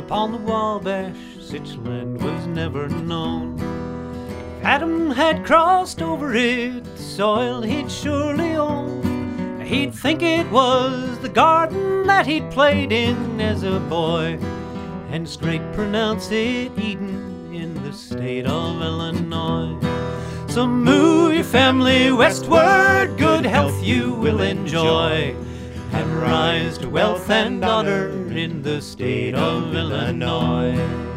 upon the Wabash, such land was never known. If Adam had crossed over it, the soil he'd surely own. He'd think it was the garden that he'd played in as a boy, and straight pronounce it Eden in the state of Illinois. So move your family westward, good health you will enjoy, and rise to wealth and honor in the state of Illinois.